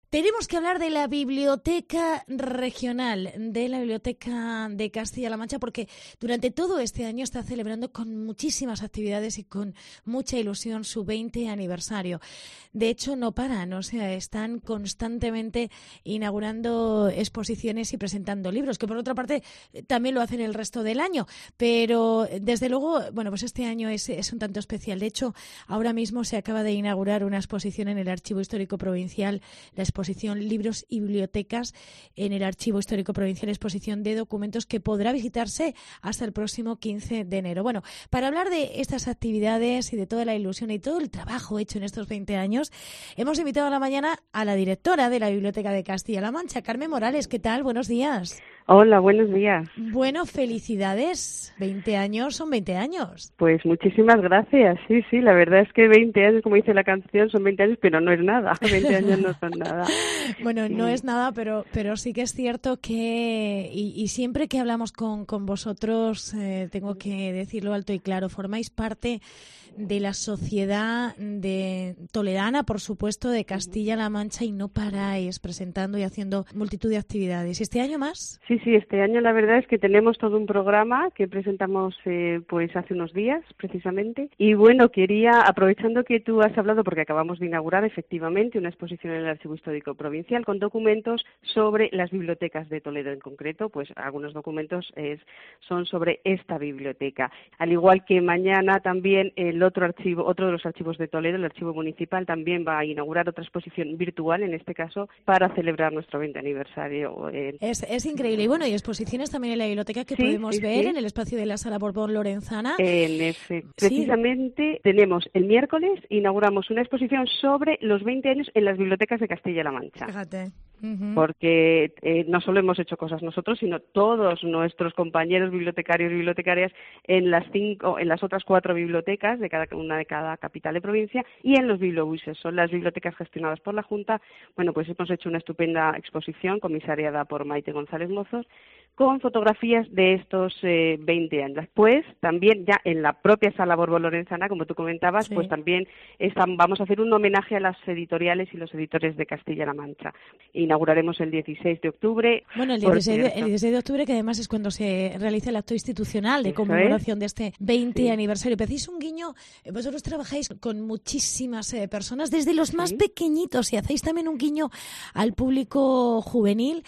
Tenemos que hablar de la Biblioteca Regional, de la Biblioteca de Castilla-La Mancha, porque durante todo este año está celebrando con muchísimas actividades y con mucha ilusión su 20 aniversario. De hecho, no paran, o sea, están constantemente inaugurando exposiciones y presentando libros, que por otra parte también lo hacen el resto del año. Pero, desde luego, bueno, pues este año es un tanto especial. De hecho, ahora mismo se acaba de inaugurar una exposición en el Archivo Histórico Provincial, la exposición Libros y Bibliotecas en el Archivo Histórico Provincial, exposición de documentos que podrá visitarse hasta el próximo 15 de enero. Bueno, para hablar de estas actividades y de toda la ilusión y todo el trabajo hecho en estos 20 años, hemos invitado a la mañana a la directora de la Biblioteca de Castilla-La Mancha, Carmen Morales. ¿Qué tal? Buenos días. Hola, buenos días. Bueno, felicidades. 20 años son 20 años. Pues muchísimas gracias. Sí, la verdad es que 20 años, como dice la canción, son 20 años, pero no es nada. 20 años no son nada. Bueno, no es nada, pero sí que es cierto que, y siempre que hablamos con vosotros, tengo que decirlo alto y claro, formáis parte de la sociedad de toledana, por supuesto, de Castilla-La Mancha, y no paráis presentando y haciendo multitud de actividades. ¿Y este año más? Sí, este año la verdad es que tenemos todo un programa que presentamos pues hace unos días, precisamente. Y bueno, quería, aprovechando que tú has hablado, porque acabamos de inaugurar efectivamente una exposición en el Archivo Histórico Provincial con documentos sobre las bibliotecas de Toledo en concreto, pues algunos documentos son sobre esta biblioteca. Al igual que mañana también otro de los archivos de Toledo, el Archivo Municipal, también va a inaugurar otra exposición virtual, en este caso, para celebrar nuestro 20 aniversario. Es increíble. Y bueno, y exposiciones también en la biblioteca que podemos ver en el espacio de la Sala Borbón Lorenzana. Precisamente tenemos el miércoles, inauguramos una exposición sobre los 20 años en las bibliotecas de Castilla-La Mancha. Fíjate. Porque no solo hemos hecho cosas nosotros, sino todos nuestros compañeros bibliotecarios y bibliotecarias en las otras 4 bibliotecas de cada una de cada capital de provincia, y en los bibliobuses, son las bibliotecas gestionadas por la Junta. Bueno, pues hemos hecho una estupenda exposición comisariada por Maite González Mozos, con fotografías de estos 20 años. Pues también ya en la propia Sala Borbón Lorenzana, como tú comentabas, pues también vamos a hacer un homenaje a las editoriales y los editores de Castilla-La Mancha. Inauguraremos el 16 de octubre. Bueno, el 16 de octubre, que además es cuando se realiza el acto institucional de conmemoración de este 20 aniversario. Pero hacéis un guiño, vosotros trabajáis con muchísimas personas, desde los más pequeñitos, y hacéis también un guiño al público juvenil.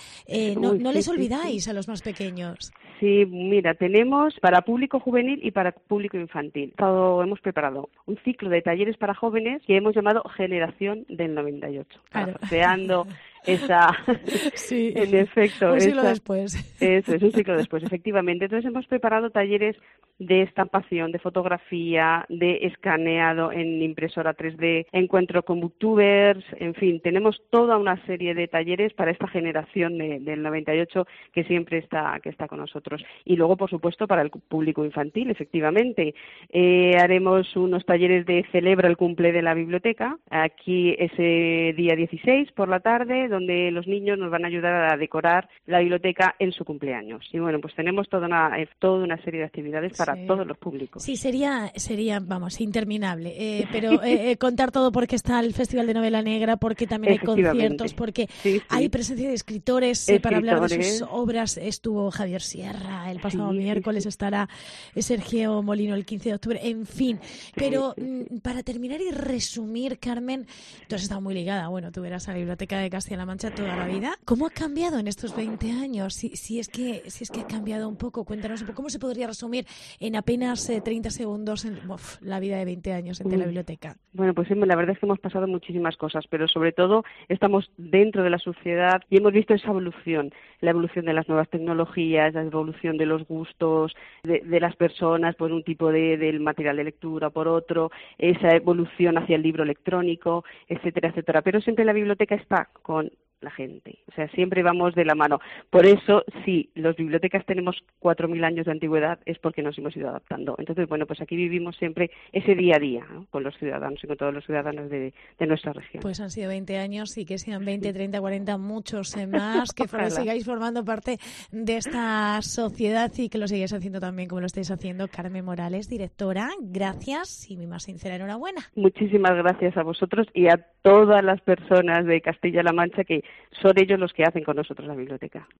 No les olvidáis a los más pequeños. Sí, mira, tenemos para público juvenil y para público infantil. Hemos preparado un ciclo de talleres para jóvenes que hemos llamado Generación del 98. Claro. Creando esa, sí, en efecto, un siglo después. Eso es un siglo después, efectivamente. Entonces hemos preparado talleres de estampación, de fotografía, de escaneado en impresora 3D, encuentro con booktubers, en fin, tenemos toda una serie de talleres para esta generación del 98 que siempre está con nosotros. Y luego, por supuesto, para el público infantil, efectivamente. Haremos unos talleres de Celebra el cumple de la biblioteca, aquí ese día 16 por la tarde, donde los niños nos van a ayudar a decorar la biblioteca en su cumpleaños. Y bueno, pues tenemos toda una serie de actividades para todos los públicos. Sí, sería vamos, interminable, pero contar todo, porque está el Festival de Novela Negra, porque también hay conciertos, porque hay presencia de escritores para hablar de sus obras. Estuvo Javier Sierra el pasado miércoles, estará Sergio Molino el 15 de octubre, en fin. Pero para terminar y resumir, Carmen, tú has estado muy ligada, bueno, tú eras a la Biblioteca de Castilla-La Mancha toda la vida. ¿Cómo ha cambiado en estos 20 años? Si es que ha cambiado un poco, cuéntanos un poco, ¿cómo se podría resumir en apenas 30 segundos la vida de 20 años de la biblioteca? Bueno, pues la verdad es que hemos pasado muchísimas cosas, pero sobre todo estamos dentro de la sociedad y hemos visto esa evolución, la evolución de las nuevas tecnologías, la evolución de los gustos de las personas por un tipo del material de lectura, por otro, esa evolución hacia el libro electrónico, etcétera, etcétera. Pero siempre la biblioteca está con la gente, o sea, siempre vamos de la mano. Por eso, sí, las bibliotecas tenemos 4.000 años de antigüedad, es porque nos hemos ido adaptando. Entonces, bueno, pues aquí vivimos siempre ese día a día, ¿no?, con los ciudadanos y con todos los ciudadanos de nuestra región. Pues han sido 20 años, y que sean 20, 30, 40, muchos más, que sigáis formando parte de esta sociedad y que lo sigáis haciendo también como lo estáis haciendo. Carmen Morales, directora, gracias y mi más sincera enhorabuena. Muchísimas gracias a vosotros y a todas las personas de Castilla-La Mancha, que son ellos los que hacen con nosotros la biblioteca.